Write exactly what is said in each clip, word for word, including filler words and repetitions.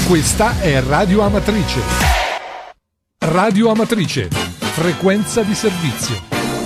Questa è Radio Amatrice. Radio Amatrice, frequenza di servizio.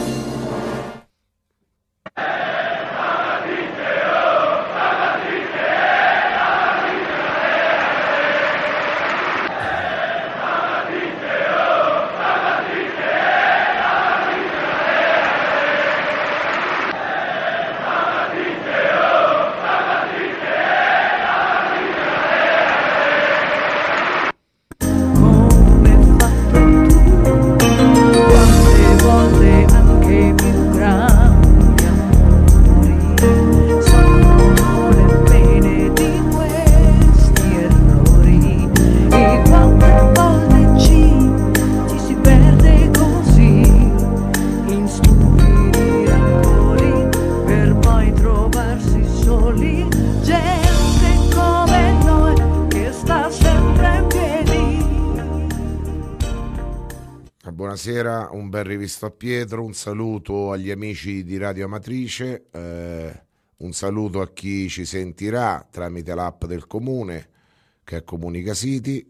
Buonasera, un bel rivisto a Pietro, un saluto agli amici di Radio Amatrice, eh, un saluto a chi ci sentirà tramite l'app del comune che è Comunica City.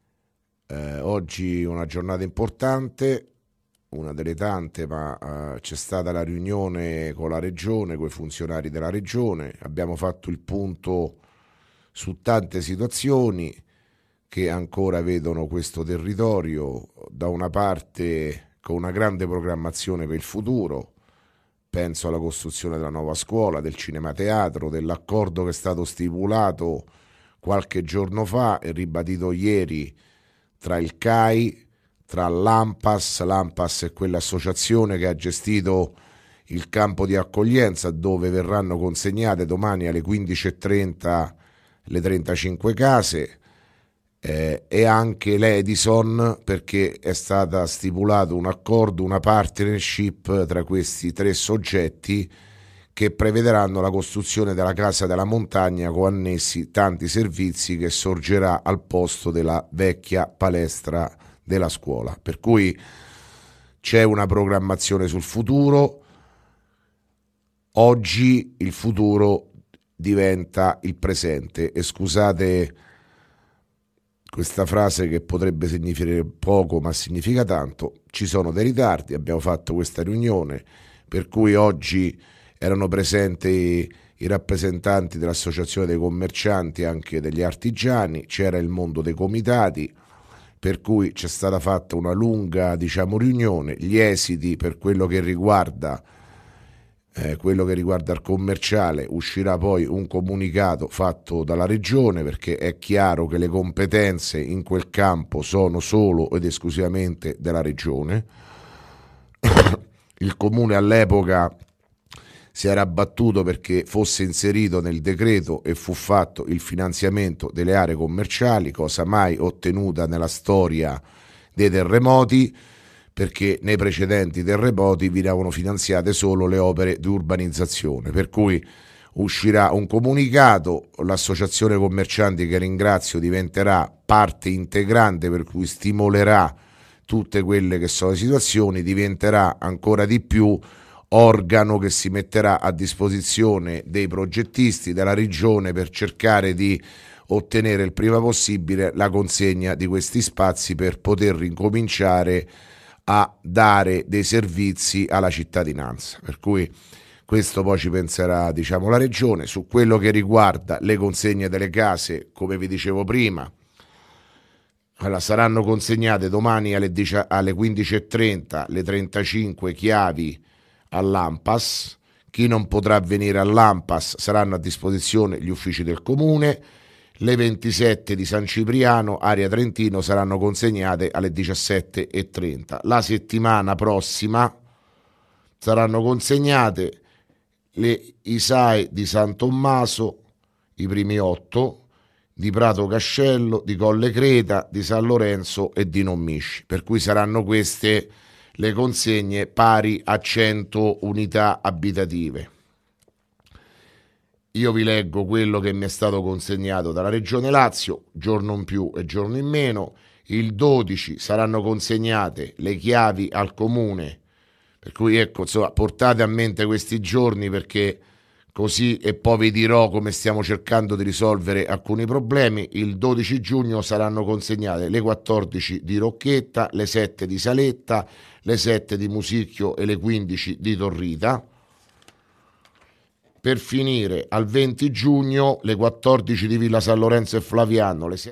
Eh, oggi una giornata importante, una delle tante, ma eh, c'è stata la riunione con la regione, con i funzionari della regione, abbiamo fatto il punto su tante situazioni che ancora vedono questo territorio da una parte con una grande programmazione per il futuro, penso alla costruzione della nuova scuola, del cinema teatro, dell'accordo che è stato stipulato qualche giorno fa e ribadito ieri tra il C A I, tra l'ANPAS, l'ANPAS è quell'associazione che ha gestito il campo di accoglienza dove verranno consegnate domani alle quindici e trenta le trentacinque case, Eh, e anche l'Edison, perché è stata stipulato un accordo, una partnership tra questi tre soggetti che prevederanno la costruzione della casa della montagna con annessi tanti servizi che sorgerà al posto della vecchia palestra della scuola, per cui c'è una programmazione sul futuro. Oggi il futuro diventa il presente e scusate questa frase che potrebbe significare poco ma significa tanto, ci sono dei ritardi, abbiamo fatto questa riunione per cui oggi erano presenti i rappresentanti dell'associazione dei commercianti e anche degli artigiani, c'era il mondo dei comitati, per cui c'è stata fatta una lunga, diciamo, riunione. Gli esiti per quello che riguarda Eh, quello che riguarda il commerciale, uscirà poi un comunicato fatto dalla regione, perché è chiaro che le competenze in quel campo sono solo ed esclusivamente della regione. Il comune all'epoca si era battuto perché fosse inserito nel decreto e fu fatto il finanziamento delle aree commerciali, cosa mai ottenuta nella storia dei terremoti, perché nei precedenti terremoti venivano finanziate solo le opere di urbanizzazione, per cui uscirà un comunicato, l'associazione commercianti, che ringrazio, diventerà parte integrante, per cui stimolerà tutte quelle che sono le situazioni, diventerà ancora di più organo che si metterà a disposizione dei progettisti della regione per cercare di ottenere il prima possibile la consegna di questi spazi per poter ricominciare a dare dei servizi alla cittadinanza, per cui questo poi ci penserà, diciamo, la regione. Su quello che riguarda le consegne delle case, come vi dicevo prima, allora, saranno consegnate domani alle, alle quindici e trenta le trentacinque chiavi all'ANPAS. Chi non potrà venire all'ANPAS saranno a disposizione gli uffici del comune. Le ventisette di San Cipriano, area Trentino, saranno consegnate alle diciassette e trenta. La settimana prossima saranno consegnate le I S A E di San Tommaso, i primi otto, di Prato Cascello, di Colle Creta, di San Lorenzo e di Nommisci, per cui saranno queste le consegne pari a cento unità abitative. Io vi leggo quello che mi è stato consegnato dalla Regione Lazio, giorno in più e giorno in meno. Il dodici saranno consegnate le chiavi al comune, per cui ecco, insomma, portate a mente questi giorni, perché così, e poi vi dirò come stiamo cercando di risolvere alcuni problemi. Il dodici giugno saranno consegnate le quattordici di Rocchetta, le sette di Saletta, le sette di Musicchio e le quindici di Torrita. Per finire al venti giugno le quattordici di Villa San Lorenzo e Flaviano, le